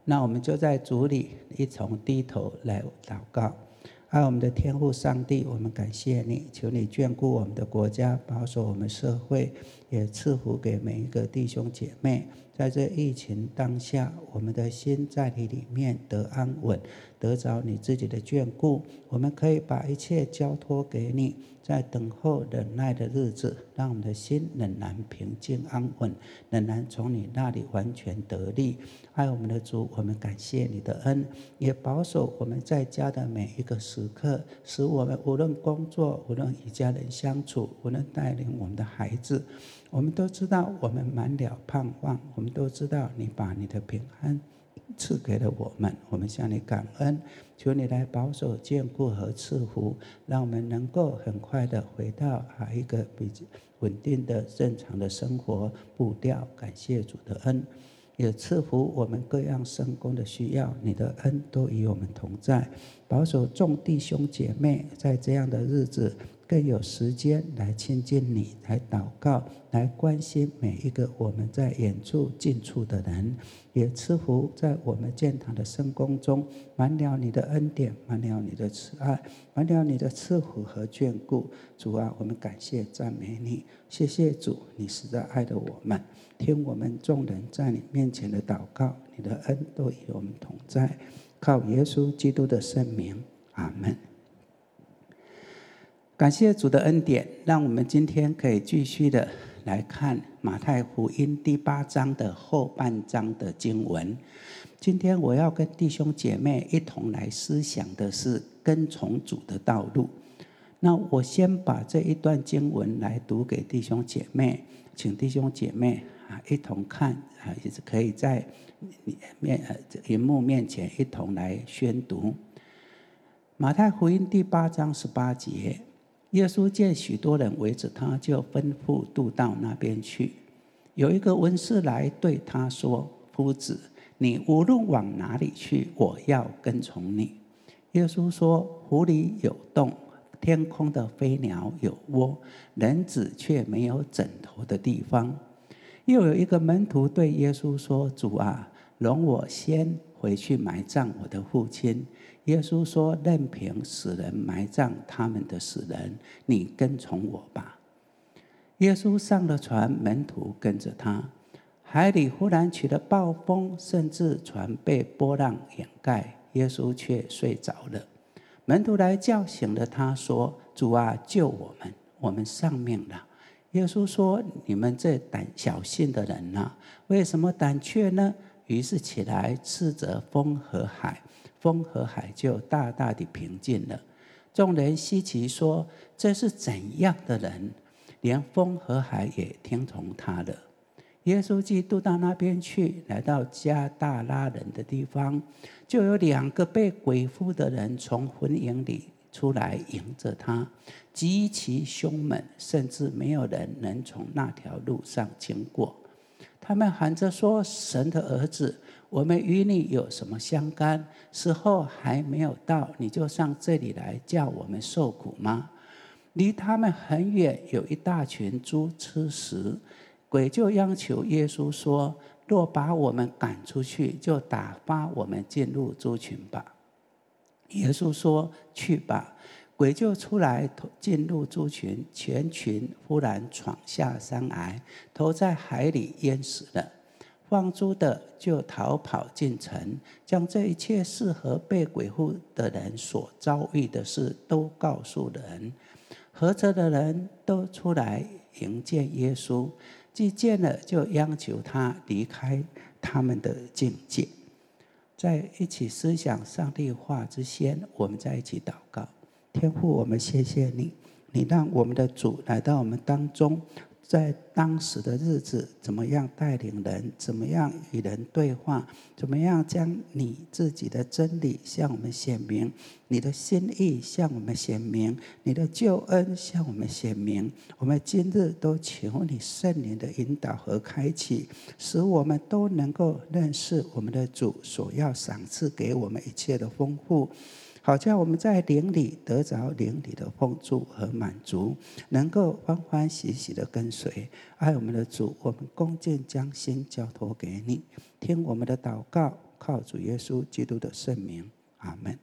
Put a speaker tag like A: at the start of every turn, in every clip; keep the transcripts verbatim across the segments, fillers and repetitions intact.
A: 那我们就在主里一同低头来祷告。爱我们的天父上帝，我们感谢你，求你眷顾我们的国家，保守我们社会，也赐福给每一个弟兄姐妹。在这疫情当下，我们的心在你里面得安稳，得着你自己的眷顾。我们可以把一切交托给你，在等候忍耐的日子，让我们的心仍然平静安稳，仍然从你那里完全得力。爱我们的主，我们感谢你的恩，也保守我们在家的每一个时刻，使我们无论工作，无论与家人相处，无论带领我们的孩子，我们都知道我们满了盼望，我们都知道你把你的平安赐给了我们，我们向你感恩，求你来保守眷顾和赐福，让我们能够很快的回到一个比较稳定的正常的生活步调。感谢主的恩，也赐福我们各样生工的需要，你的恩都与我们同在，保守众弟兄姐妹在这样的日子更有时间来亲近你，来祷告，来关心每一个我们在远处近处的人，也赐福在我们建堂的圣工中，满了你的恩典，满了你的慈爱，满了你的赐福和眷顾。主啊，我们感谢赞美你，谢谢主，你实在爱的我们，听我们众人在你面前的祷告，你的恩都与我们同在，靠耶稣基督的圣名，阿们。感谢主的恩典，让我们今天可以继续的来看马太福音第八章的后半章的经文。今天我要跟弟兄姐妹一同来思想的是跟从主的道路。那我先把这一段经文来读给弟兄姐妹，请弟兄姐妹啊一同看啊，也是可以在面呃荧幕面前一同来宣读。马太福音第八章十八节，耶稣见许多人围着他，就吩咐渡到那边去。有一个文士来对他说：“夫子，你无论往哪里去，我要跟从你。”耶稣说：“湖里有洞，天空的飞鸟有窝，人子却没有枕头的地方。”又有一个门徒对耶稣说：“主啊，容我先回去埋葬我的父亲。”耶稣说：“任凭死人埋葬他们的死人，你跟从我吧。”耶稣上了船，门徒跟着他。海里忽然起了暴风，甚至船被波浪掩盖，耶稣却睡着了。门徒来叫醒了他，说：“主啊，救我们，我们丧命了。”耶稣说：“你们这胆小信的人啊，为什么胆怯呢？”于是起来斥责风和海，风和海就大大的平静了。众人稀奇说：“这是怎样的人？连风和海也听从他了。”耶稣既渡到那边去，来到加大拉人的地方，就有两个被鬼附的人从坟茔里出来迎着他，极其凶猛，甚至没有人能从那条路上经过。他们喊着说：“神的儿子，我们与你有什么相干？时候还没有到，你就上这里来叫我们受苦吗？”离他们很远，有一大群猪吃食，鬼就央求耶稣说：“若把我们赶出去，就打发我们进入猪群吧。”耶稣说：“去吧。”鬼就出来进入猪群，全群忽然闯下山崖，投在海里淹死了。放猪的就逃跑进城，将这一切事和被鬼附的人所遭遇的事都告诉人。合着的人都出来迎见耶稣，既见了，就央求他离开他们的境界。在一起思想上帝话之前，我们在一起祷告。天父，我们谢谢你，你让我们的主来到我们当中，在当时的日子怎么样带领人，怎么样与人对话，怎么样将你自己的真理向我们显明，你的心意向我们显明，你的救恩向我们显明。我们今日都求你圣灵的引导和开启，使我们都能够认识我们的主所要赏赐给我们一切的丰富，好叫我们在灵里得着灵里的丰足和满足，能够欢欢喜喜的跟随。爱我们的主，我们恭敬将心交托给你，听我们的祷告， 靠主耶稣基督的圣名，阿们。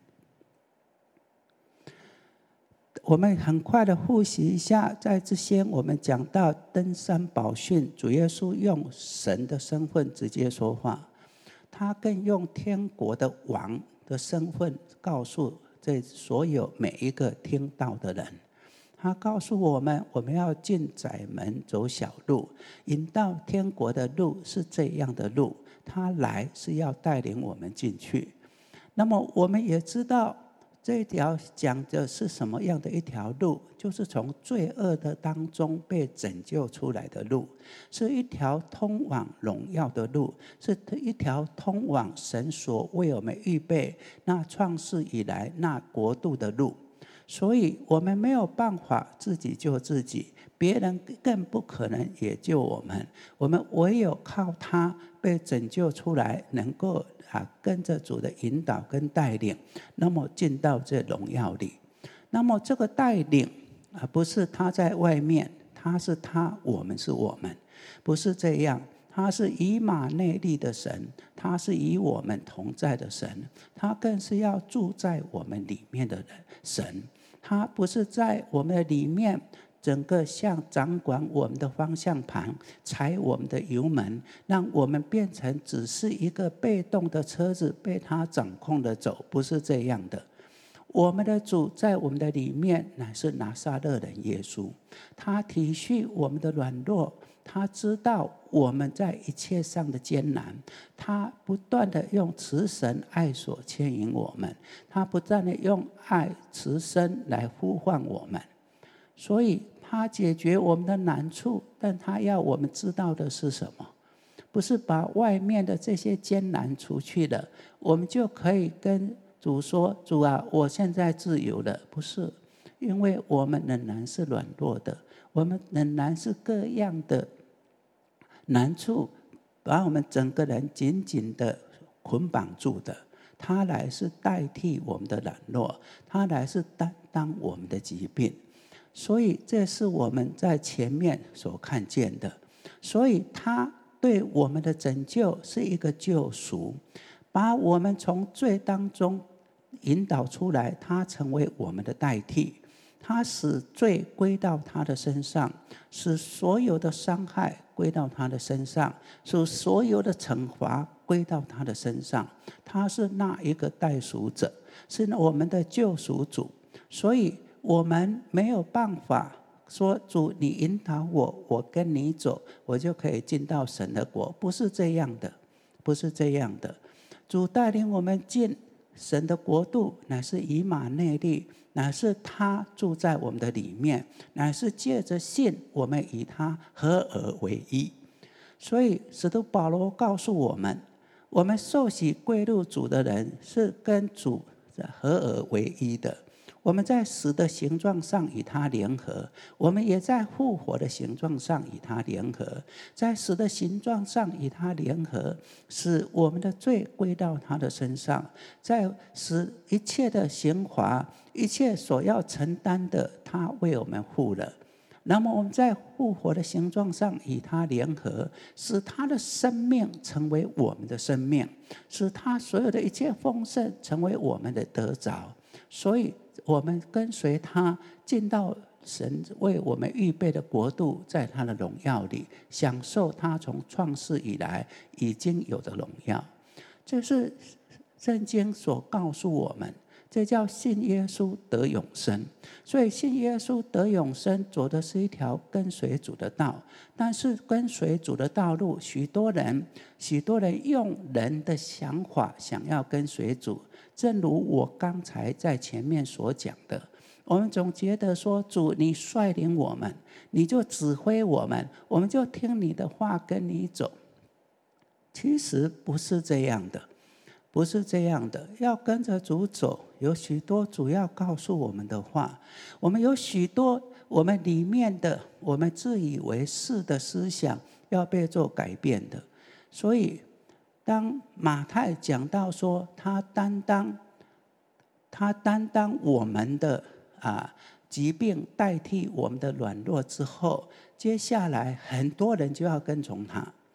A: 我们很快的复习一下，在之前我们讲到登山宝训，主耶稣用神的身份直接说话，他更用天国的王的身份告诉这所有每一个听到的人。他告诉我们，我们要进窄门走小路，引到天国的路是这样的路，他来是要带领我们进去。那么我们也知道这一条讲的是什么样的一条路，就是从罪恶的当中被拯救出来的路，是一条通往荣耀的路，是一条通往神所为我们预备那创世以来那国度的路。所以我们没有办法自己救自己，别人更不可能也救我们，我们唯有靠他被拯救出来，能够啊跟着主的引导跟带领，那么进到这荣耀里。那么这个带领啊，不是他在外面，他是他，我们是我们，不是这样。他是以马内利的神，他是与我们同在的神，他更是要住在我们里面的神。他不是在我们的里面整个像掌管我们的方向盘，踩我们的油门，让我们变成只是一个被动的车子，被他掌控的走，不是这样的。我们的主在我们的里面乃是拿撒勒人耶稣，他体恤我们的软弱，他知道我们在一切上的艰难，他不断的用慈神爱所牵引我们，他不断的用爱慈身来呼唤我们。所以他解决我们的难处，但他要我们知道的是什么？不是把外面的这些艰难除去了，我们就可以跟主说，主啊，我现在自由了。不是，因为我们仍然是软弱的，我们仍然是各样的难处把我们整个人紧紧的捆绑住的。他来是代替我们的软弱，他来是担当我们的疾病。所以这是我们在前面所看见的。所以他对我们的拯救是一个救赎，把我们从罪当中引导出来，他成为我们的代替，他使罪归到他的身上，使所有的伤害归到他的身上，使所有的惩罚归到他的身上。他是那一个代赎者，是我们的救赎主。所以我们没有办法说，主你引导我，我跟你走，我就可以进到神的国。不是这样的，不是这样的。主带领我们进神的国度，乃是以马内利，乃是他住在我们的里面，乃是借着信，我们与他合而为一。所以使徒保罗告诉我们，我们受洗归入主的人是跟主合而为一的。我们在死的形状上与他联合，我们也在复活的形状上与他联合。在死的形状上与他联合，使我们的罪归到他的身上，在使一切的刑罚，一切所要承担的，他为我们负了。那么我们在复活的形状上与他联合，使他的生命成为我们的生命，使他所有的一切丰盛成为我们的得着。所以我们跟随他进到神为我们预备的国度，在他的荣耀里享受他从创世以来已经有的荣耀。这是圣经所告诉我们，这叫信耶稣得永生。所以信耶稣得永生走的是一条跟随主的道，但是跟随主的道路，许多人许多人用人的想法想要跟随主。正如我刚才在前面所讲的，我们总觉得说，主你率领我们，你就指挥我们，我们就听你的话跟你走。其实不是这样的，不是这样的。要跟着主走，有许多主要告诉我们的话，我们有许多我们里面的我们自以为是的思想要被做改变的。所以当马太讲到说他担当他担当我们的啊疾病，代替我们的软弱之后，接下来很多人就要跟从他，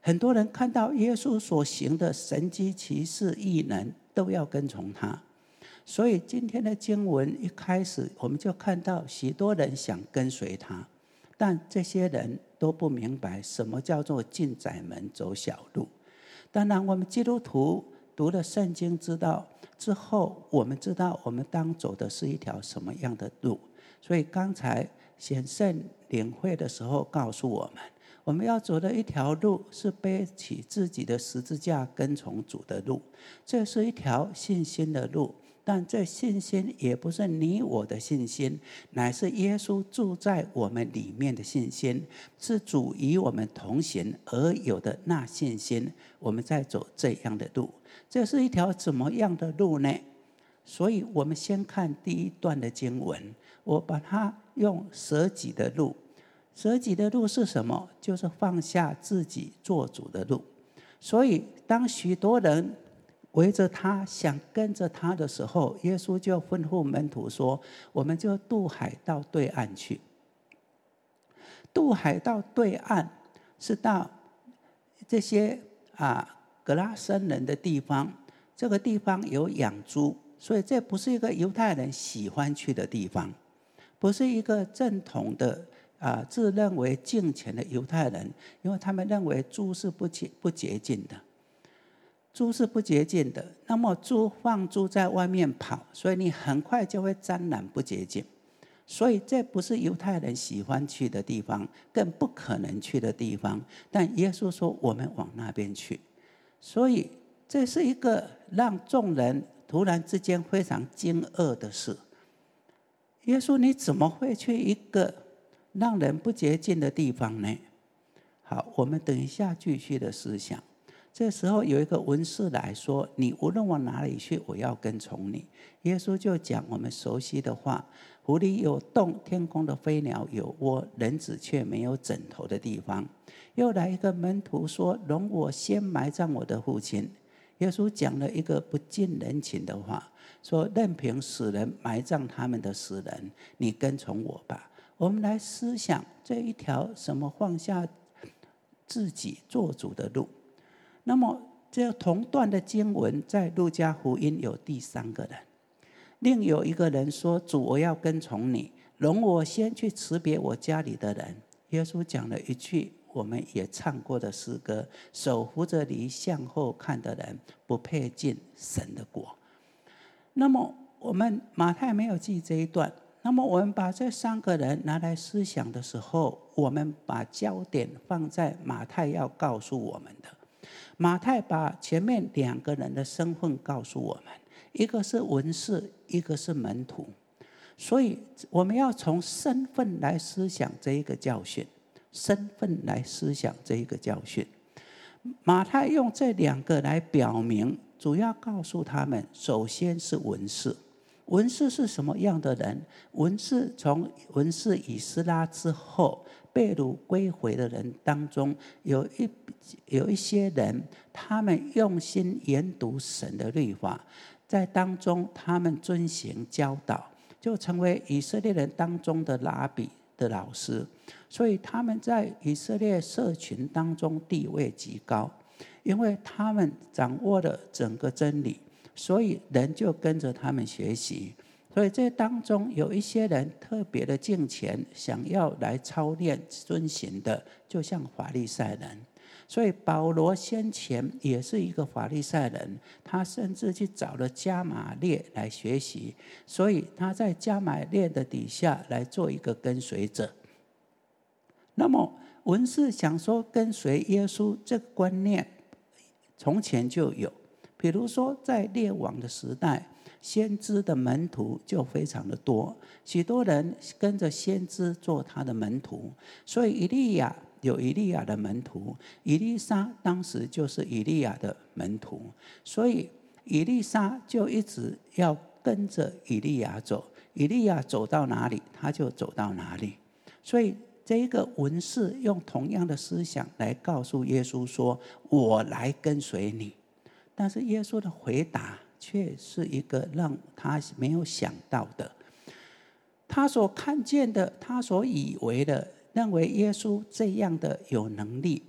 A: 很多人看到耶稣所行的神迹奇事异能，都要跟从他。所以今天的经文一开始，我们就看到许多人想跟随他，但这些人都不明白什么叫做进窄门走小路。当然，我们基督徒读了圣经知道之后，我们知道我们当走的是一条什么样的路。所以刚才显圣领会的时候告诉我们，我们要走的一条路是背起自己的十字架跟从主的路，这是一条信心的路。但这信心也不是你我的信心，乃是耶稣住在我们里面的信心，是主与我们同行而有的那信心，我们在走这样的路。这是一条怎么样的路呢？所以我们先看第一段的经文，我把它用舍己的路。舍己的路是什么？就是放下自己做主的路。所以当许多人围着他想跟着他的时候，耶稣就吩咐门徒说，我们就渡海到对岸去。渡海到对岸是到这些啊格拉森人的地方，这个地方有养猪，所以这不是一个犹太人喜欢去的地方，不是一个正统的啊自认为敬虔的犹太人，因为他们认为猪是不洁不洁净的。猪是不洁净的，那么猪放猪在外面跑，所以你很快就会沾染不洁净。所以这不是犹太人喜欢去的地方，更不可能去的地方。但耶稣说我们往那边去，所以这是一个让众人突然之间非常惊愕的事。耶稣，你怎么会去一个让人不洁净的地方呢？好，我们等一下继续的思想。这时候有一个文士来说，你无论往哪里去，我要跟从你。耶稣就讲我们熟悉的话，湖里有洞，天空的飞鸟有窝，人子却没有枕头的地方。又来一个门徒说，容我先埋葬我的父亲。耶稣讲了一个不近人情的话，说任凭死人埋葬他们的死人，你跟从我吧。我们来思想这一条什么放下自己做主的路。那么这同段的经文在路加福音有第三个人，另有一个人说，主，我要跟从你，容我先去辞别我家里的人。耶稣讲了一句我们也唱过的诗歌，手扶着犁向后看的人，不配进神的国。那么我们马太没有记这一段，那么我们把这三个人拿来思想的时候，我们把焦点放在马太要告诉我们的。马太把前面两个人的身份告诉我们，一个是文士，一个是门徒。所以我们要从身份来思想这一个教训，身份来思想这一个教训。马太用这两个来表明，主要告诉他们，首先是文士。文士是什么样的人？文士从文士以斯拉之后被掳归回的人当中，有一有一些人，他们用心研读神的律法，在当中他们遵行教导，就成为以色列人当中的拉比的老师。所以他们在以色列社群当中地位极高，因为他们掌握了整个真理，所以人就跟着他们学习。所以这当中有一些人特别的敬虔，想要来操练遵行的，就像法利赛人。所以保罗先前也是一个法利赛人，他甚至去找了加玛列来学习，所以他在加玛列的底下来做一个跟随者。那么文士想说跟随耶稣这个观念从前就有，比如说在列王的时代，先知的门徒就非常的多，许多人跟着先知做他的门徒。所以以利亚有以利亚的门徒，以利沙当时就是以利亚的门徒，所以以利沙就一直要跟着以利亚走，以利亚走到哪里他就走到哪里。所以这一个文士用同样的思想来告诉耶稣说，我来跟随你。但是耶稣的回答却是一个让他没有想到的，他所看见的，他所以为的，认为耶稣这样的有能力，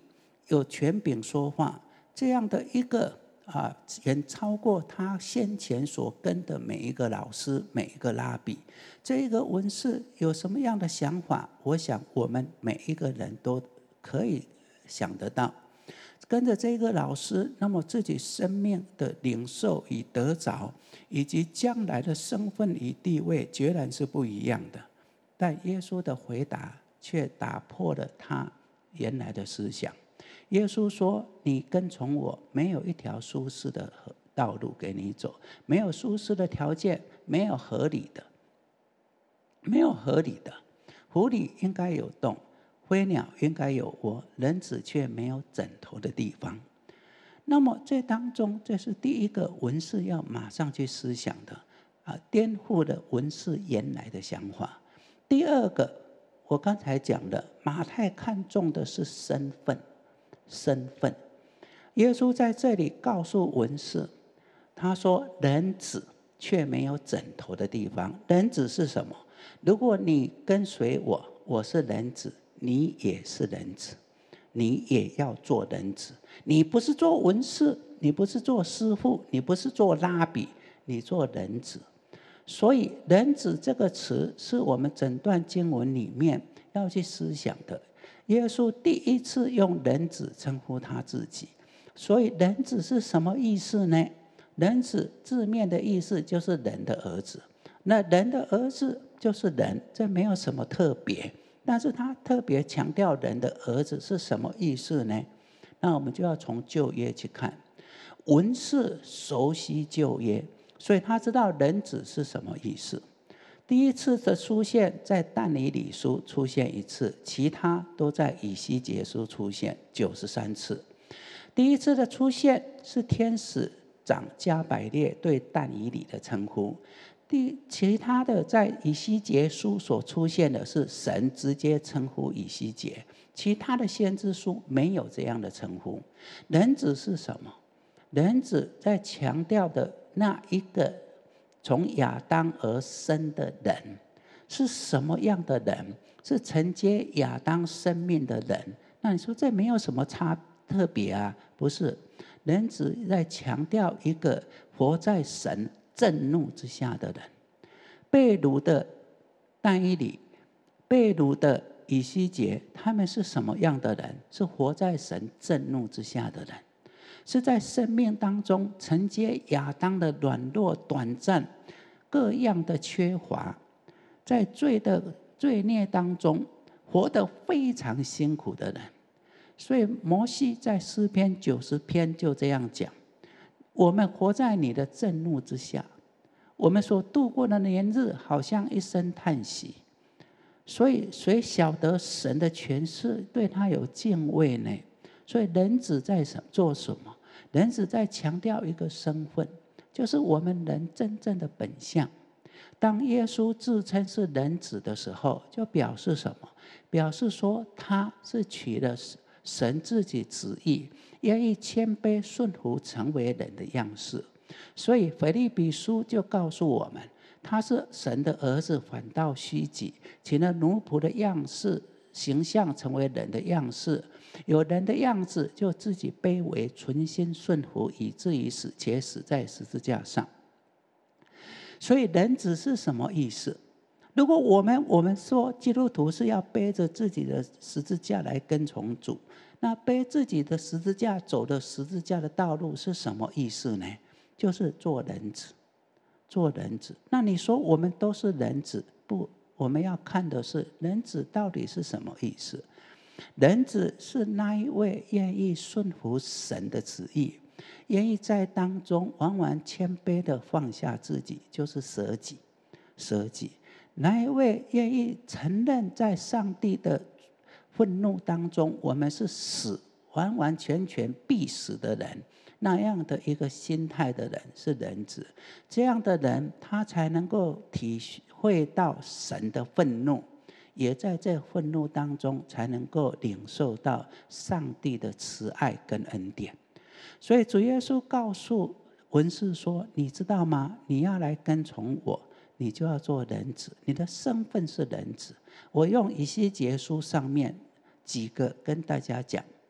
A: 有权柄说话，这样的一个啊，远超过他先前所跟的每一个老师、每一个拉比。这一个文士有什么样的想法？我想我们每一个人都可以想得到。跟着这个老师，那么自己生命的领受与得着，以及将来的身份与地位，决然是不一样的。但耶稣的回答却打破了他原来的思想。耶稣说：“你跟从我，没有一条舒适的道路给你走，没有舒适的条件，没有合理的，没有合理的。狐狸应该有洞，飞鸟应该有窝，人子却没有枕头的地方。”那么这当中，这是第一个文士要马上去思想的啊，颠覆了文士原来的想法。第二个，我刚才讲的，马太看重的是身份，身份。耶稣在这里告诉文士，他说：“人子却没有枕头的地方。”人子是什么？如果你跟随我，我是人子，你也是人子，你也要做人子。你不是做文士，你不是做师傅，你不是做拉比，你做人子。所以人子这个词是我们整段经文里面要去思想的。耶稣第一次用人子称呼他自己，所以人子是什么意思呢？人子字面的意思就是人的儿子，那人的儿子就是人，这没有什么特别。但是他特别强调人的儿子是什么意思呢？那我们就要从旧约去看。文士熟悉旧约，所以他知道人子是什么意思。第一次的出现在但以理书出现一次，其他都在以西结书出现九十三次。第一次的出现是天使长加百列对但以理的称呼，第其他的在以西结书所出现的是神直接称呼以西结，其他的先知书没有这样的称呼。人子是什么？人子在强调的那一个从亚当而生的人是什么样的人？是承接亚当生命的人。那你说这没有什么差特别啊？不是，人子在强调一个活在神震怒之下的人。被掳的但以理，被掳的以西结，他们是什么样的人？是活在神震怒之下的人，是在生命当中承接亚当的软弱、短暂、各样的缺乏，在罪的罪孽当中活得非常辛苦的人。所以摩西在诗篇九十篇就这样讲：我们活在你的震怒之下，我们所度过的年日好像一声叹息。所以谁晓得神的权势，对他有敬畏呢？所以人子在做什么？人子在强调一个身份，就是我们人真正的本相。当耶稣自称是人子的时候，就表示什么？表示说他是取了神自己旨意，愿意谦卑顺服，成为人的样式。所以腓立比书就告诉我们，他是神的儿子，反倒虚己，取了奴仆的样式，形象成为人的样式。有人的样子，就自己卑微，存心顺服，以至于死，且死在十字架上。所以人子是什么意思？如果我们我们说基督徒是要背着自己的十字架来跟从主，那背自己的十字架走的十字架的道路是什么意思呢？就是做人子，做人子。那你说我们都是人子？不，我们要看的是人子到底是什么意思？人子是那一位愿意顺服神的旨意，愿意在当中完完谦卑的放下自己，就是舍己，舍己。那一位愿意承认在上帝的愤怒当中，我们是死，完完全全必死的人，那样的一个心态的人是人子。这样的人，他才能够体会到神的愤怒，也在这愤怒当中才能够领受到上帝的慈爱跟恩典。所以主耶稣告诉文士说：你知道吗？你要来跟从我，你就要做人子，你的身份是人子。我用以西结书上面几个跟大家讲。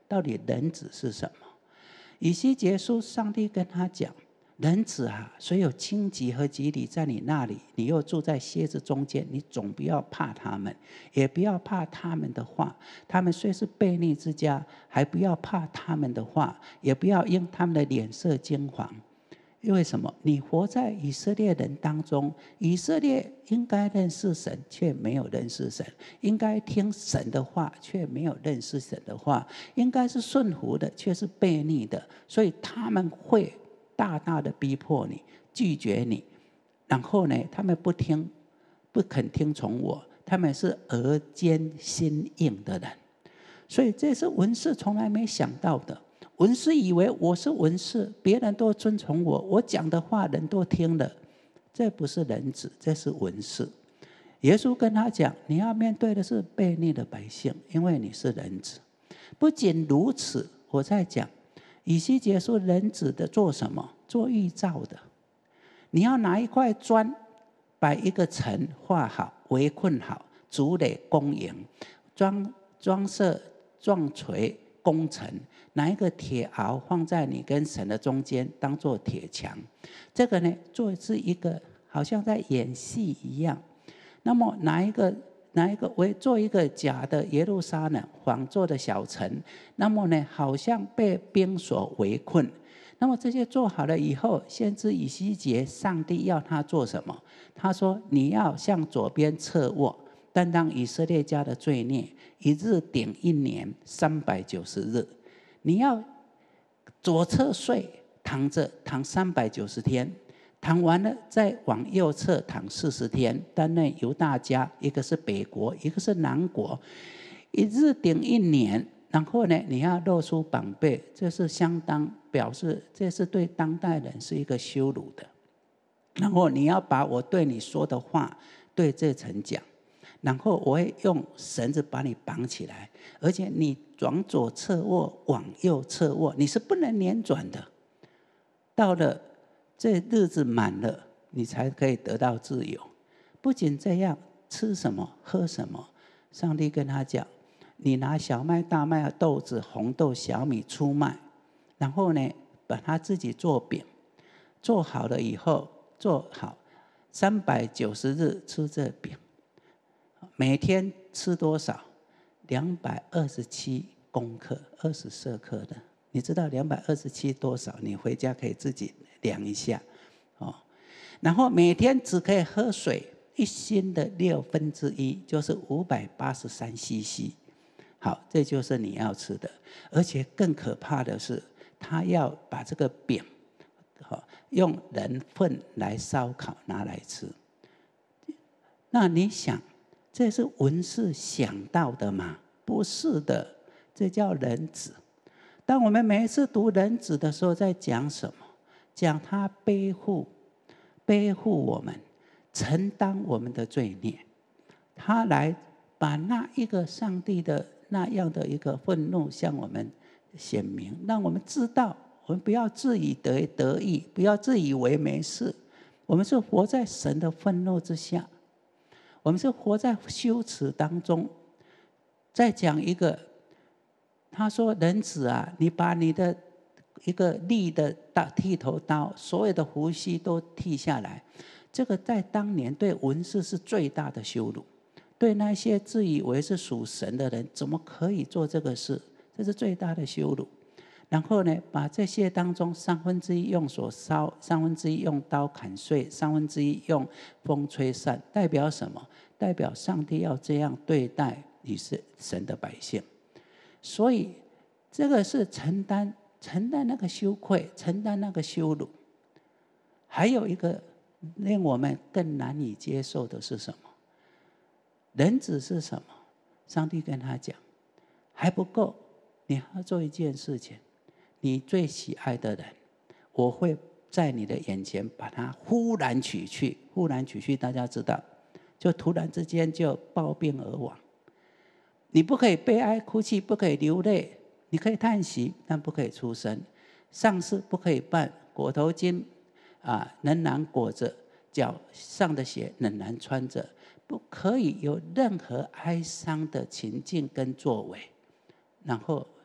A: 到底人子是什么？以西结书，上帝跟他讲：人子啊，虽有荆棘和蒺藜在你那里，你又住在蝎子中间，你总不要怕他们，也不要怕他们的话。他们虽是悖逆之家，还不要怕他们的话，也不要因他们的脸色惊惶。因为什么？你活在以色列人当中，以色列应该认识神，却没有认识神；应该听神的话，却没有认识神的话；应该是顺服的，却是悖逆的。所以他们会大大的逼迫你，拒绝你。然后呢，他们不听，不肯听从我，他们是耳尖心硬的人。所以这是文士从来没想到的。文士以为我是文士，别人都尊崇我，我讲的话人都听了。这不是人子，这是文士。耶稣跟他讲，你要面对的是悖逆的百姓，因为你是人子。不仅如此，我在讲以西结说人子的做什么？做预兆的。你要拿一块砖，把一个城画好，围困好，筑垒攻营，装装设撞锤攻城，拿一个铁鏊放在你跟神的中间，当作铁墙。这个呢，做是一个好像在演戏一样。那么拿一个拿一个为做一个假的耶路撒冷，仿做的小城。那么呢，好像被兵所围困。那么这些做好了以后，先知以西结，上帝要他做什么？他说：你要向左边侧卧，担当以色列家的罪孽，一日顶一年，三百九十日。你要左侧睡，躺着躺三百九十天，躺完了再往右侧躺四十天，担任犹大家，一个是北国，一个是南国，一日顶一年。然后呢，你要露出膀臂，这是相当表示，这是对当代人是一个羞辱的。然后你要把我对你说的话对这城讲，然后我会用绳子把你绑起来，而且你往左侧卧，往右侧卧，你是不能连转的。到了这日子满了，你才可以得到自由。不仅这样，吃什么喝什么，上帝跟他讲，你拿小麦、大麦、豆子、红豆、小米出卖，然后呢，把它自己做饼，做好了以后，做好三百九十日吃这饼，每天吃多少？两百二十七公克，二十舍克的。你知道两百二十七多少？你回家可以自己量一下哦。然后每天只可以喝水一星的六分之一，就是五百八十三 C C。好，这就是你要吃的。而且更可怕的是，他要把这个饼用人粪来烧烤拿来吃。那你想，这是文士想到的吗？不是的，这叫人子。当我们每一次读人子的时候，在讲什么？讲他背负背负我们，承担我们的罪孽，他来把那一个上帝的那样的一个愤怒向我们显明，让我们知道，我们不要自以得得意，不要自以为没事。我们是活在神的愤怒之下，我们是活在羞耻当中。再讲一个，他说：“人子啊，你把你的一个利的剃头刀，所有的胡须都剃下来。”这个在当年对文士是最大的羞辱。对那些自以为是属神的人，怎么可以做这个事？这是最大的羞辱。然后呢，把这些当中三分之一用火烧，三分之一用刀砍碎，三分之一用风吹散，代表什么？代表上帝要这样对待你是神的百姓。所以这个是承担承担那个羞愧，承担那个羞辱。还有一个令我们更难以接受的是什么？人子是什么？上帝跟他讲，还不够，你还要做一件事情。你最喜爱的人，我会在你的眼前把他忽然取去。忽然取去，大家知道，就突然之间就暴病而亡。你不可以悲哀哭泣，不可以流泪，你可以叹息，但不可以出声。丧事不可以办，裹头巾啊，仍然裹着，脚上的鞋仍然穿着。不可以有任何哀伤的情境跟作为。然后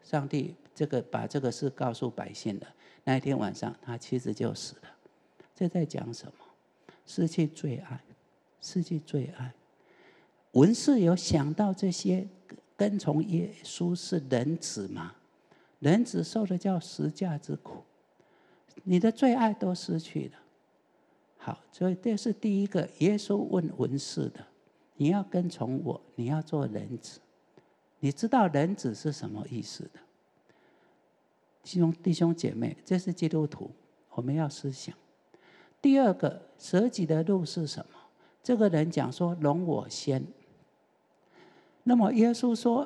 A: 上帝这个把这个事告诉百姓了。那一天晚上，他妻子就死了。这在讲什么？失去最爱，失去最爱。文士有想到这些跟从耶稣是人子吗？人子受的叫十架之苦，你的最爱都失去了。好，所以这是第一个，耶稣问文士的：你要跟从我，你要做人子。你知道人子是什么意思的？弟兄弟兄姐妹，这是基督徒，我们要思想。第二个，舍己的路是什么？这个人讲说：容我先。那么耶稣说：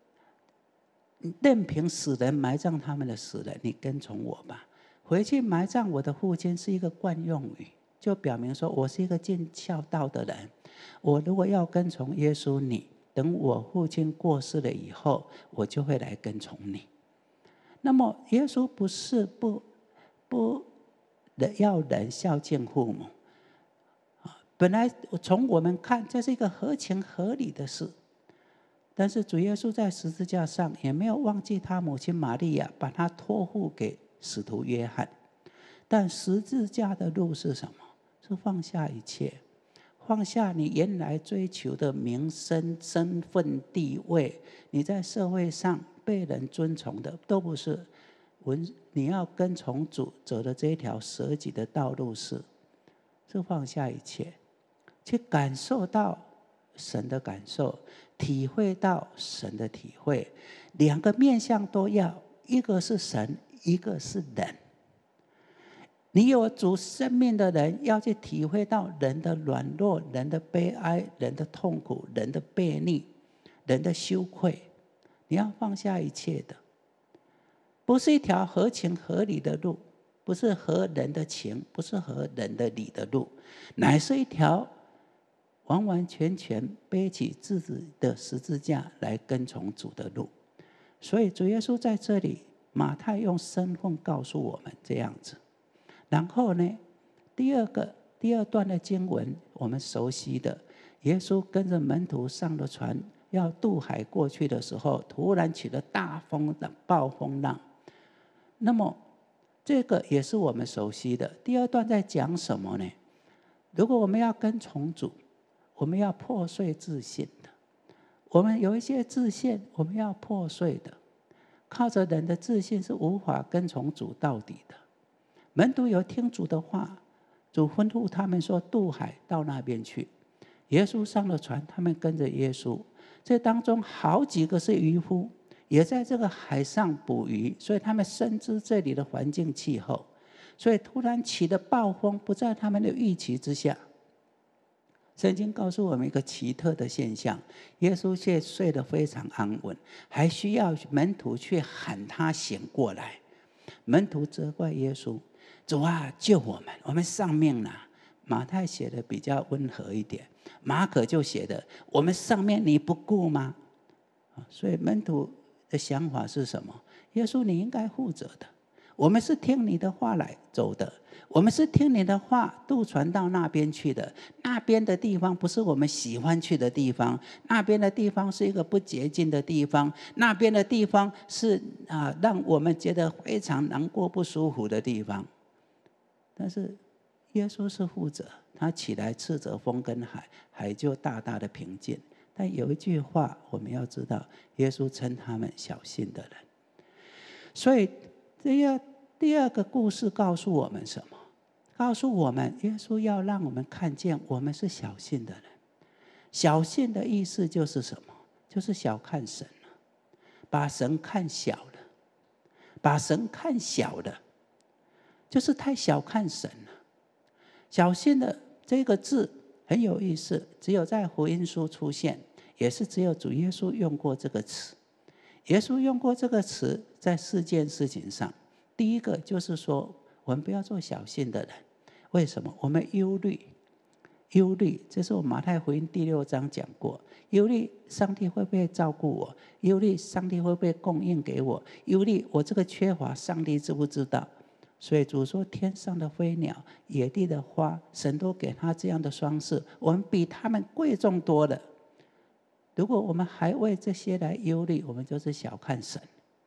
A: 任凭死人埋葬他们的死人，你跟从我吧。回去埋葬我的父亲是一个惯用语，就表明说我是一个尽孝道的人。我如果要跟从耶稣你，等我父亲过世了以后，我就会来跟从你。那么耶稣不是不不要人孝敬父母，本来从我们看这是一个合情合理的事，但是主耶稣在十字架上也没有忘记他母亲玛利亚，把他托付给使徒约翰。但十字架的路是什么？是放下一切，放下你原来追求的名声、身份、地位，你在社会上被人尊崇的都不是。你要跟从主走的这一条舍己的道路是，是放下一切，去感受到神的感受，体会到神的体会，两个面向都要，一个是神，一个是人。你有主生命的人，要去体会到人的软弱、人的悲哀、人的痛苦、人的悖逆、人的羞愧，你要放下一切的。不是一条合情合理的路，不是合人的情，不是合人的理的路，乃是一条完完全全背起自己的十字架来跟从主的路。所以主耶稣在这里，马太用身份告诉我们这样子。然后呢，第二个第二段的经文我们熟悉的，耶稣跟着门徒上了船要渡海过去的时候，突然起了大风浪、暴风浪。那么这个也是我们熟悉的。第二段在讲什么呢？如果我们要跟从主，我们要破碎自信的。我们有一些自信，我们要破碎的。靠着人的自信是无法跟从主到底的。门徒有听主的话，主吩咐他们说渡海到那边去。耶稣上了船，他们跟着耶稣。这当中好几个是渔夫，也在这个海上捕鱼，所以他们深知这里的环境气候。所以突然起的暴风不在他们的预期之下。圣经告诉我们一个奇特的现象，耶稣却睡得非常安稳，还需要门徒去喊他醒过来。门徒责怪耶稣，主啊，救我们，我们丧命了。马太写的比较温和一点，马可就写的我们丧命你不顾吗？所以门徒的想法是什么？耶稣你应该负责的，我们是听你的话来走的，我们是听你的话渡船到那边去的。那边的地方不是我们喜欢去的地方，那边的地方是一个不洁净的地方，那边的地方是、啊、让我们觉得非常难过不舒服的地方。但是耶稣是负责，他起来斥责风跟海，海就大大的平静。但有一句话我们要知道，耶稣称他们小信的人。所以第二第二个故事告诉我们什么？告诉我们耶稣要让我们看见我们是小信的人。小信的意思就是什么？就是小看神了，把神看小了，把神看小了，就是太小看神了。小信的这个字很有意思，只有在福音书出现，也是只有主耶稣用过这个词。耶稣用过这个词在四件事情上。第一个就是说，我们不要做小信的人。为什么？我们忧虑，忧虑，这是我马太福音第六章讲过。忧虑上帝会不会照顾我？忧虑上帝会不会供应给我？忧虑我这个缺乏，上帝知不知道？所以主说，天上的飞鸟、野地的花，神都给他这样的双翅，我们比他们贵重多了。如果我们还为这些来忧虑，我们就是小看神。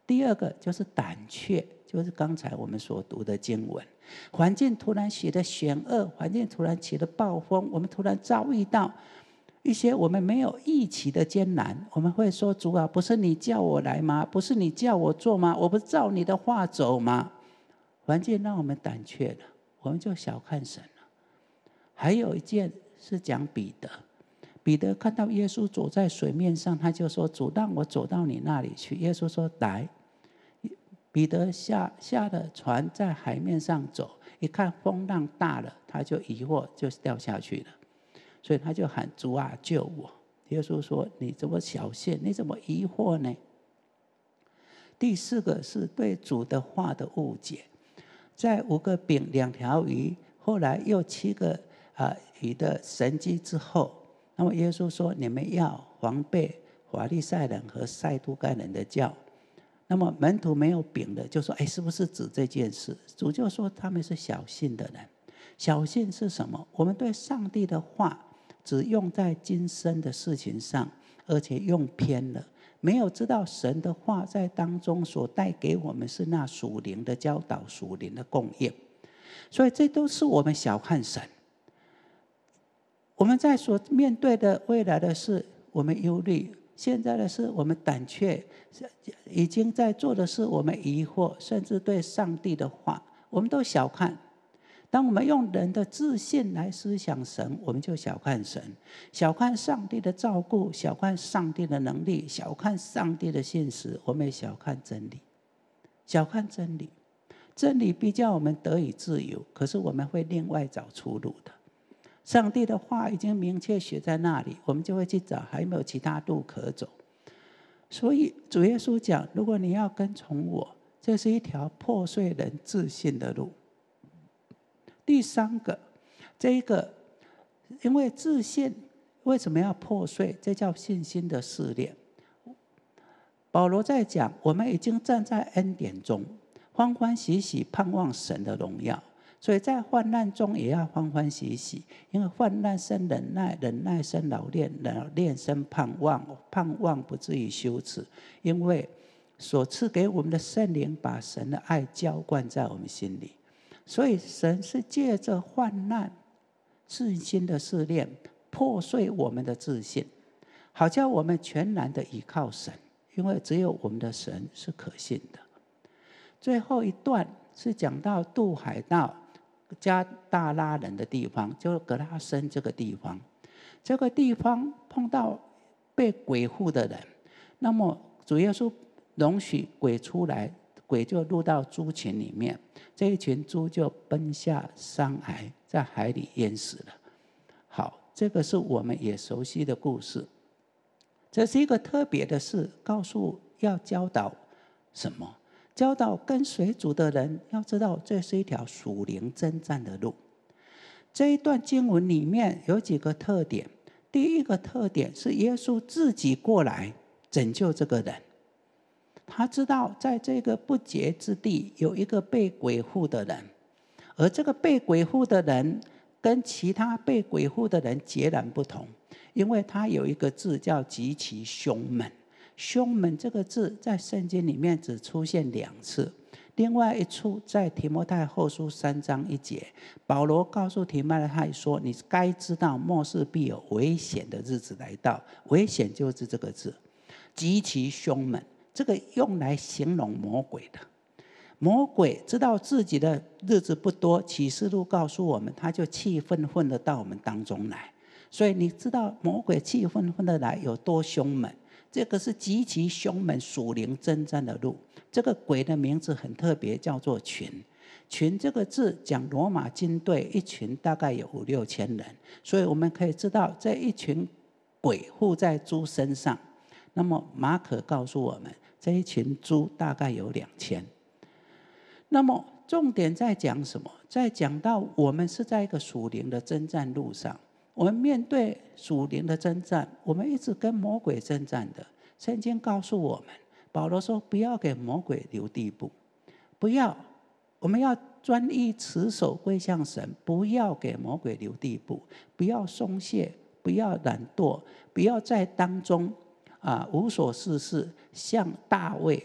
A: 第二个就是胆怯，就是刚才我们所读的经文。环境突然起了险恶，环境突然起了暴风，我们突然遭遇到一些我们没有预期的艰难，我们会说：主啊，不是你叫我来吗？不是你叫我做吗？我不是照你的话走吗？环境让我们胆怯了，我们就小看神了。还有一件是讲彼得，彼得看到耶稣走在水面上，他就说：主，让我走到你那里去。耶稣说：来。彼得下下了船，在海面上走，一看风浪大了，他就疑惑，就掉下去了。所以他就喊：主啊，救我！耶稣说：你怎么小信？你怎么疑惑呢？第四个是对主的话的误解。在五个饼两条鱼，后来又七个、呃、鱼的神迹之后，那么耶稣说：你们要防备法利赛人和撒都该人的教。那么门徒没有饼的就说：哎，是不是指这件事？主就说他们是小信的人。小信是什么？我们对上帝的话只用在今生的事情上，而且用偏了，没有知道神的话在当中所带给我们是那属灵的教导，属灵的供应。所以这都是我们小看神。我们在所面对的未来的事，我们忧虑；现在的事，我们胆怯；已经在做的事，我们疑惑，甚至对上帝的话，我们都小看。当我们用人的自信来思想神，我们就小看神，小看上帝的照顾，小看上帝的能力，小看上帝的信实，我们也小看真理，小看真理。真理必叫我们得以自由，可是我们会另外找出路的。上帝的话已经明确写在那里，我们就会去找还没有其他路可走。所以主耶稣讲，如果你要跟从我，这是一条破碎人自信的路。第三个，这个因为自信为什么要破碎？这叫信心的试炼。保罗在讲，我们已经站在恩典中，欢欢喜喜盼望神的荣耀。所以在患难中也要欢欢喜喜，因为患难生忍耐，忍耐生老练，老练生盼望，盼望不至于羞耻。因为所赐给我们的圣灵把神的爱浇灌在我们心里。所以神是借着患难信心的试炼，破碎我们的自信，好叫我们全然的依靠神，因为只有我们的神是可信的。最后一段是讲到渡海到加大拉人的地方，就是格拉森这个地方。这个地方碰到被鬼附的人，那么主耶稣容许鬼出来，鬼就入到猪群里面，这一群猪就奔下山崖，在海里淹死了。好，这个是我们也熟悉的故事。这是一个特别的事，告诉要教导什么？教导跟随主的人要知道，这是一条属灵征战的路。这一段经文里面有几个特点。第一个特点是耶稣自己过来拯救这个人。他知道在这个不洁之地有一个被鬼附的人，而这个被鬼附的人跟其他被鬼附的人截然不同，因为他有一个字叫极其凶猛。凶猛这个字在圣经里面只出现两次，另外一处在提摩太后书三章一节，保罗告诉提摩太说，你该知道末世必有危险的日子来到。危险就是这个字，极其凶猛，这个用来形容魔鬼的。魔鬼知道自己的日子不多，启示录告诉我们，他就气愤愤的到我们当中来。所以你知道魔鬼气愤愤的来有多凶猛，这个是极其凶猛属灵征战的路。这个鬼的名字很特别，叫做群。群这个字讲罗马军队，一群大概有五六千人，所以我们可以知道这一群鬼附在猪身上。那么马可告诉我们，这一群猪大概有两千。那么重点在讲什么？在讲到我们是在一个属灵的征战路上，我们面对属灵的征战，我们一直跟魔鬼征战的。圣经告诉我们，保罗说不要给魔鬼留地步，不要，我们要专一持守归向神，不要给魔鬼留地步，不要松懈，不要懒惰，不要在当中啊无所事事，像大卫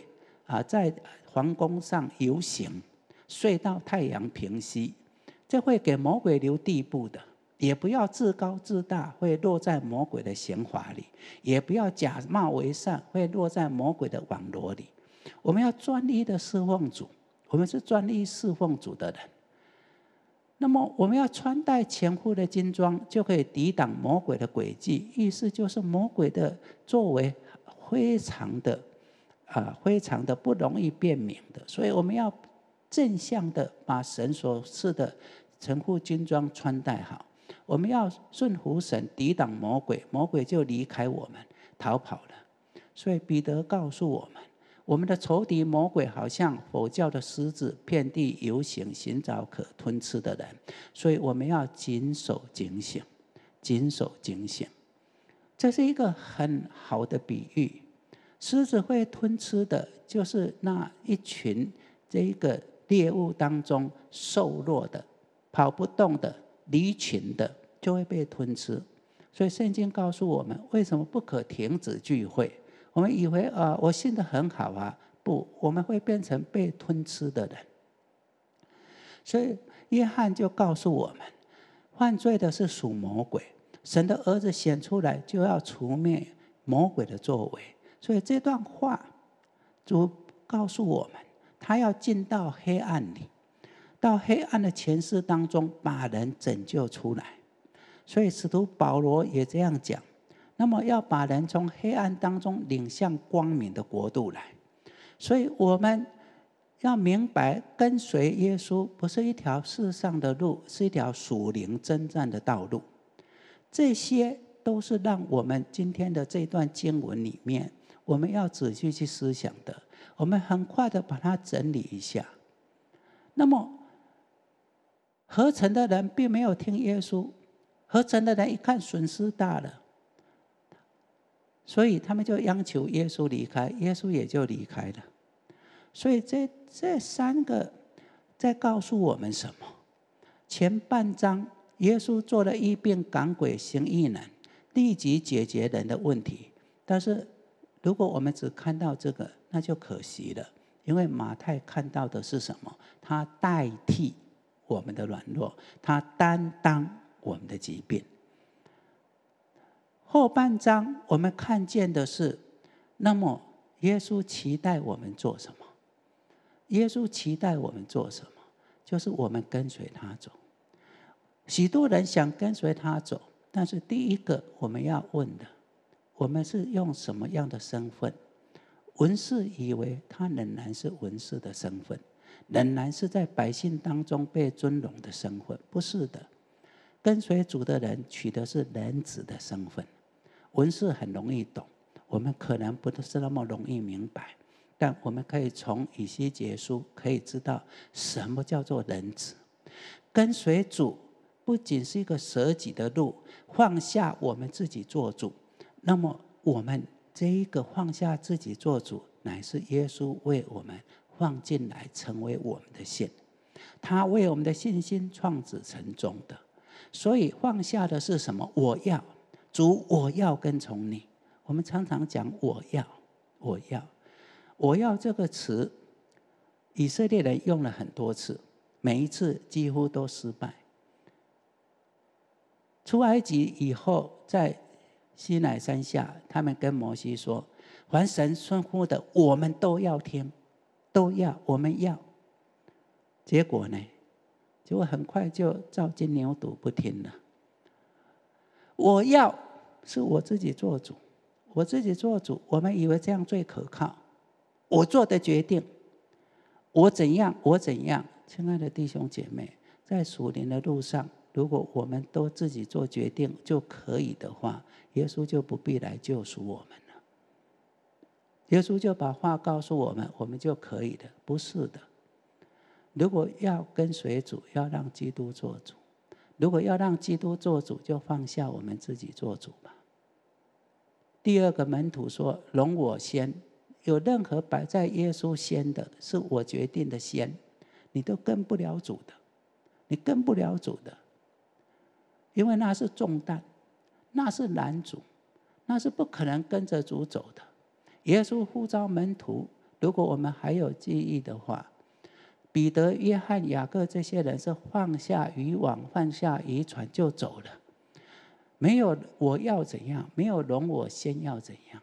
A: 啊，在皇宫上游行，睡到太阳平息，这会给魔鬼留地步的。也不要自高自大，会落在魔鬼的刑罚里；也不要假冒为善，会落在魔鬼的网罗里。我们要专一的侍奉主，我们是专一侍奉主的人。那么我们要穿戴全副的军装，就可以抵挡魔鬼的诡计。意思就是魔鬼的作为非常的啊，非常的不容易辨明的，所以我们要正向的把神所赐的全副军装穿戴好。我们要顺服神，抵挡魔鬼，魔鬼就离开我们，逃跑了。所以彼得告诉我们，我们的仇敌魔鬼好像吼叫的狮子，遍地游行，寻找可吞吃的人。所以我们要谨守警醒，谨守警醒。这是一个很好的比喻。狮子会吞吃的，就是那一群这一个猎物当中瘦弱的、跑不动的、离群的，就会被吞吃。所以圣经告诉我们，为什么不可停止聚会？我们以为啊，我信得很好啊，不，我们会变成被吞吃的人。所以约翰就告诉我们，犯罪的是属魔鬼，神的儿子显出来，就要除灭魔鬼的作为。所以这段话，主告诉我们，他要进到黑暗里，到黑暗的权势当中，把人拯救出来。所以使徒保罗也这样讲，那么要把人从黑暗当中领向光明的国度来。所以我们要明白，跟随耶稣不是一条世上的路，是一条属灵征战的道路。这些都是让我们今天的这段经文里面，我们要仔细去思想的。我们很快的把它整理一下。那么合成的人并没有听耶稣，合成的人一看损失大了，所以他们就央求耶稣离开，耶稣也就离开了。所以这这三个在告诉我们什么？前半章耶稣做了医病赶鬼行异能，立即解决人的问题。但是如果我们只看到这个，那就可惜了，因为马太看到的是什么？他代替我们的软弱，他担当我们的疾病。后半章我们看见的是，那么耶稣期待我们做什么？耶稣期待我们做什么？就是我们跟随他走。许多人想跟随他走，但是第一个我们要问的，我们是用什么样的身份？文士以为他仍然是文士的身份，仍然是在百姓当中被尊荣的身份。不是的，跟随主的人取的是人子的身份。文士很容易懂，我们可能不是那么容易明白，但我们可以从以西结书可以知道什么叫做人子。跟随主不仅是一个舍己的路，放下我们自己做主。那么我们这一个放下自己做主，乃是耶稣为我们放进来，成为我们的信。他为我们的信心创始成终的。所以放下的是什么？我要主，我要跟从你。我们常常讲我要我要我要这个词，以色列人用了很多次，每一次几乎都失败。出埃及以后，在西乃山下，他们跟摩西说，凡神吩咐的我们都要听，都要，我们要。结果呢？结果很快就照金牛犊不听了。我要是我自己做主，我自己做主，我们以为这样最可靠。我做的决定，我怎样，我怎样。亲爱的弟兄姐妹，在属灵的路上，如果我们都自己做决定就可以的话，耶稣就不必来救赎我们了。耶稣就把话告诉我们，我们就可以的。不是的，如果要跟随主，要让基督做主。如果要让基督做主，就放下我们自己做主吧。第二个门徒说，容我先。有任何摆在耶稣先的，是我决定的先，你都跟不了主的，你跟不了主的，因为那是重担，那是拦阻，那是不可能跟着主走的。耶稣呼召门徒如果我们还有记忆的话，彼得、约翰、雅各这些人是放下渔网，放下渔船就走了，没有我要怎样，没有容我先要怎样。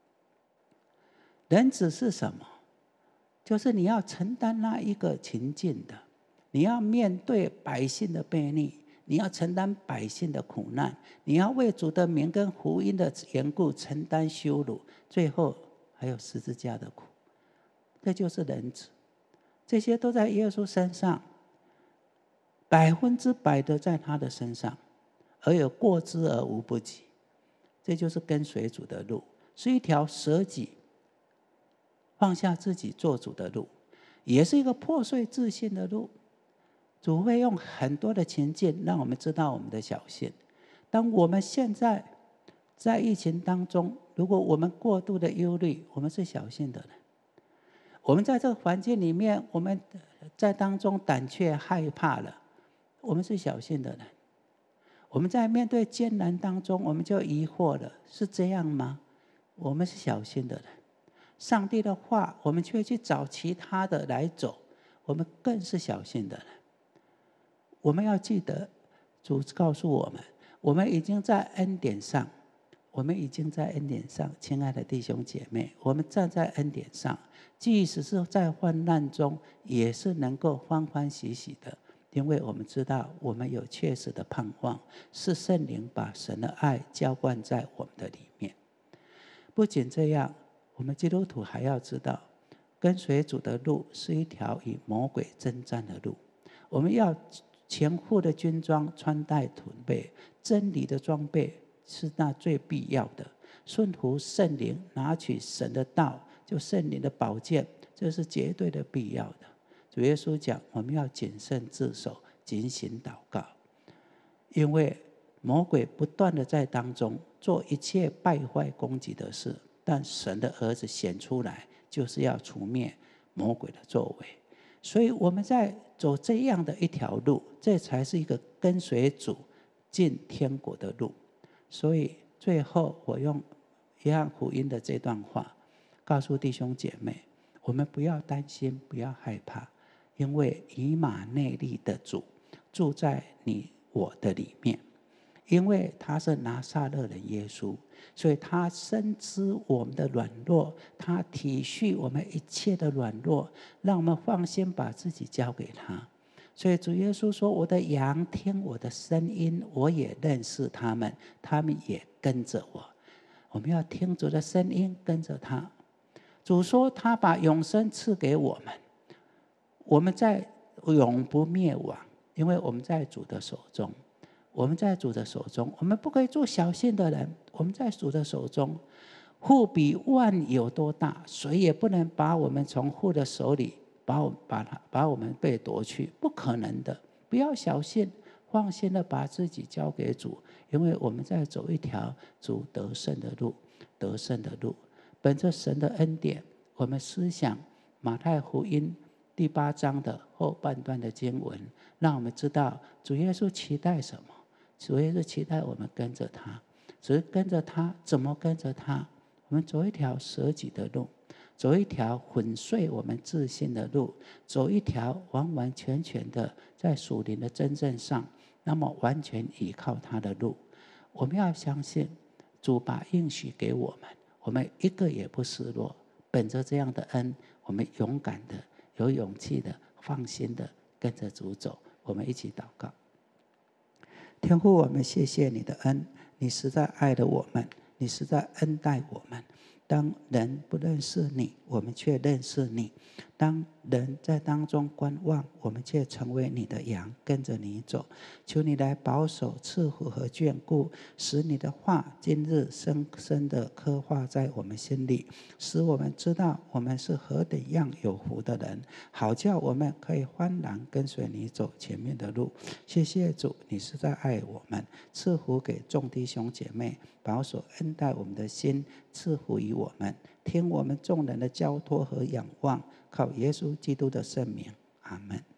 A: 人子是什么？就是你要承担那一个情境的，你要面对百姓的悖逆，你要承担百姓的苦难，你要为主的名跟福音的缘故承担羞辱，最后还有十字架的苦。这就是人子，这些都在耶稣身上，百分之百的在他的身上，而有过之而无不及。这就是跟随主的路，是一条舍己放下自己做主的路，也是一个破碎自信的路。主会用很多的情境让我们知道我们的小信。当我们现在在疫情当中，如果我们过度的忧虑，我们是小信的人。我们在这个环境里面，我们在当中胆怯害怕了，我们是小信的人。我们在面对艰难当中，我们就疑惑了，是这样吗？我们是小信的人。上帝的话，我们却去找其他的来走，我们更是小信的人。我们要记得，主告诉我们，我们已经在恩典上，我们已经在恩典上，亲爱的弟兄姐妹，我们站在恩典上，即使是在患难中，也是能够欢欢喜喜的，因为我们知道我们有确实的盼望，是圣灵把神的爱浇灌在我们的里面。不仅这样，我们基督徒还要知道，跟随主的路是一条与魔鬼征战的路。我们要全副的军装穿戴臀备，真理的装备是那最必要的。顺服圣灵，拿取神的道，就圣灵的宝剑，这是绝对的必要的。主耶稣讲，我们要谨慎自守，警醒祷告，因为魔鬼不断的在当中做一切败坏攻击的事，但神的儿子显出来，就是要除灭魔鬼的作为。所以我们在走这样的一条路，这才是一个跟随主进天国的路。所以最后我用约翰福音的这段话告诉弟兄姐妹，我们不要担心，不要害怕，因为以马内利的主住在你我的里面。因为他是拿撒勒人耶稣，所以他深知我们的软弱，他体恤我们一切的软弱，让我们放心把自己交给他。所以主耶稣说，我的羊听我的声音，我也认识他们，他们也跟着我。我们要听主的声音，跟着他。主说他把永生赐给我们，我们在永不灭亡，因为我们在主的手中。我们在主的手中，我们不可以做小信的人。我们在主的手中，父比万有多大，谁也不能把我们从父的手里把我把他把我们被夺去，不可能的。不要小信，放心的把自己交给主，因为我们在走一条主得胜的路，得胜的路。本着神的恩典，我们思想马太福音第八章的后半段的经文，让我们知道主耶稣期待什么。主耶稣期待我们跟着他，只是跟着他，怎么跟着他？我们走一条舍己的路，走一条粉碎我们自信的路，走一条完完全全的在属灵的真正上，那么完全依靠他的路。我们要相信主把应许给我们，我们一个也不失落。本着这样的恩，我们勇敢的、有勇气的、放心的跟着主走。我们一起祷告。天父，我们谢谢你的恩，你实在爱了我们，你实在恩待我们。当人不认识你，我们却认识你；当人在当中观望，我们却成为你的羊，跟着你走。求你来保守、赐福和眷顾，使你的话今日深深的刻画在我们心里，使我们知道我们是何等样有福的人，好叫我们可以欢然跟随你走前面的路。谢谢主，你是在爱我们，赐福给众弟兄姐妹，保守恩待我们的心，赐福于我们，听我们众人的交托和仰望，靠耶稣基督的圣名，阿们。